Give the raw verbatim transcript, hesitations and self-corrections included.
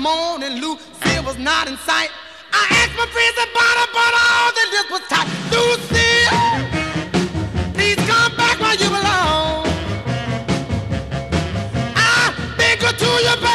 morning, Lucille was not in sight. I asked my friends about her, but all the list was tight. Lucille, please come back where you belong. I beg her to your back.